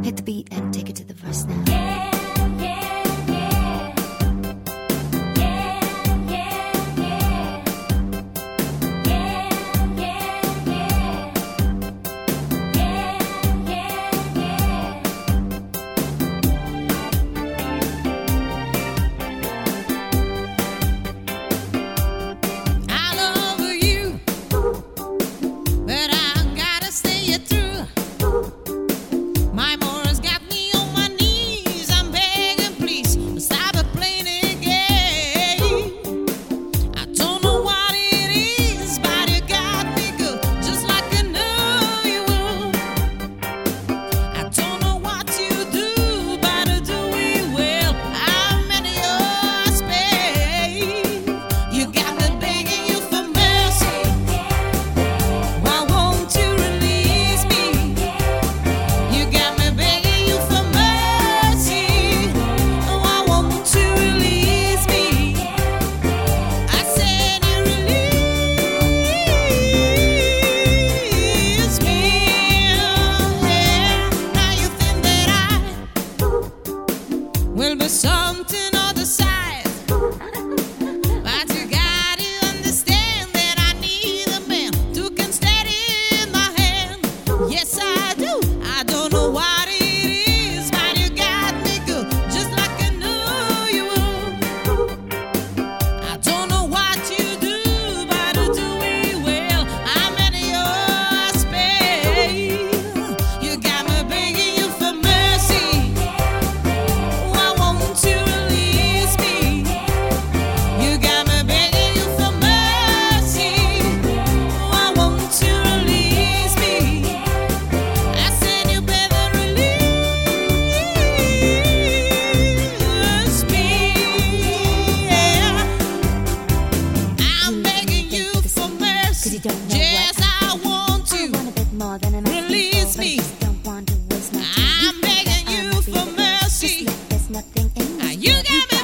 Hit the beat and take it to the verse now. Will be something on the side, but you gotta understand that I need a man who can steady my hand. Yes, I do. I don't know what it is, but you got me good, just like I knew you would. I don't know what you do, but I do it well. I'm in your space. You got me begging you for mercy. Yes, I want to release me. I'm begging you for mercy. You got me.